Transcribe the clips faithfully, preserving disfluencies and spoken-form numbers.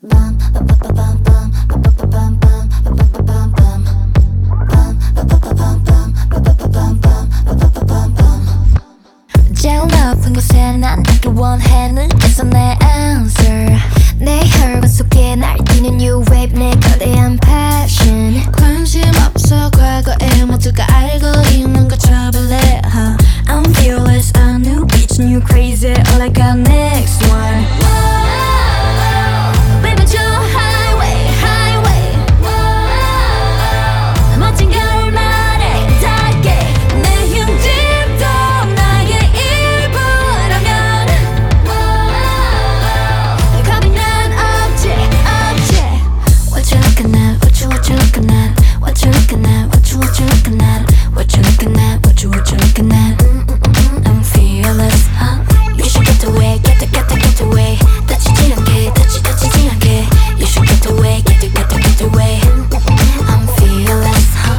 제일 높은 곳에 난 닿길 원해 눈에서 내 answer 내 혈관 속에 날뛰는 new wave 내 거대한 passion 관심 없어 과거에 모두가 알고 있는 거 trouble it huh? I'm fearless a new bitch new crazy all I got next one Whoa, baby 저 highway highway Whoa, 멋진 결말에 닿게 내 힘듦도 나의 일부라면 Whoa, 겁이 난 없지 없지 What you looking at what you what you looking at What you looking at what you what you looking at What you looking at what you what you looking at mm-mm-mm, I'm fearless huh? You should get away get the get the get away 다치지 않게 다치 다치지 않게 You should get away get the get the get away mm-mm-mm, I'm fearless huh?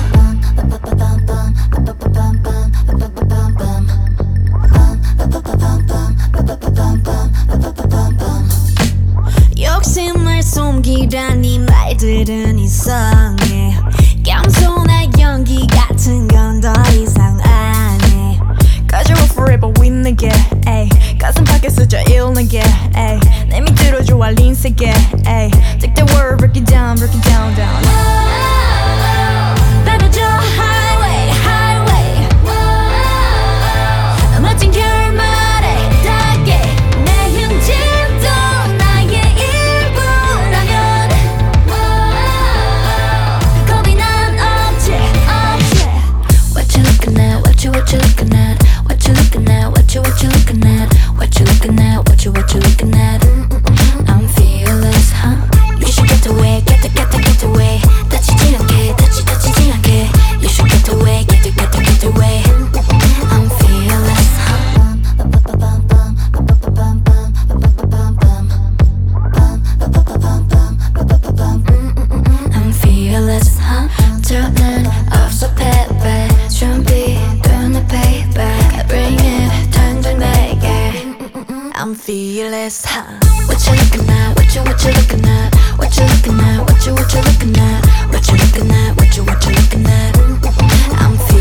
욕심을 숨기란 이 말들은 이상해 겸손한 연기 같은 건 더 이상 안 해 Cause you're forever with 내게 ay. 가슴 밖에 스쳐 일내게 ay. 내 밑으로 좋아 린 세게 ay. Take the word break it down break it down down Baby 저 highway highway Whoa, 멋진 결말에 닿게 내 힘짐도 나의 일부라면 Whoa, 겁이 난 없지 없지 What you looking at what you what you looking at What you looking at what you what you looking at What you looking at what you what you looking at mm-mm-mm, I'm fearless huh? You should get away get the get the get away 다치지 않게 다치 다치지 않게 You should get away get the get the get away mm-mm-mm, I'm fearless mm-mm-mm, I'm fearless huh? 저는 없어 패배 준비된 내 payback Bring it 당장 내게 I'm fearless huh? What you looking at what you what you looking at What you looking at what you what you looking at What you looking at what you what you looking at I'm fearless